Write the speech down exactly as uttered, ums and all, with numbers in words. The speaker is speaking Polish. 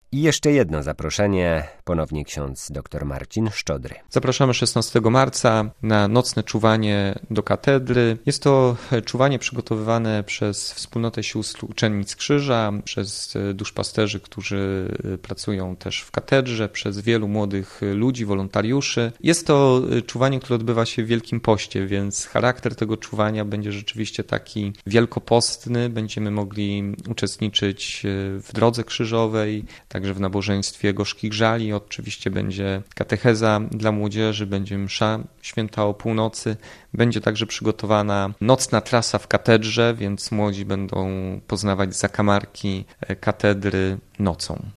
I jeszcze jedno zaproszenie, ponownie ksiądz dr Marcin Szczodry. Zapraszamy szesnastego marca na nocne czuwanie do katedry. Jest to czuwanie przygotowywane przez Wspólnotę Sióstr Uczennic Krzyża, przez duszpasterzy, którzy pracują też w katedrze, przez wielu młodych ludzi, wolontariuszy. Jest to czuwanie, które odbywa się w Wielkim Poście, więc charakter tego czuwania będzie rzeczywiście taki wielkopostny. Będziemy mogli uczestniczyć w drodze krzyżowej, także w nabożeństwie gorzkich żali. Oczywiście będzie katecheza dla młodzieży, będzie msza święta o północy. Będzie także przygotowana nocna trasa w katedrze, więc młodzi będą poznawać zakamarki katedry nocą.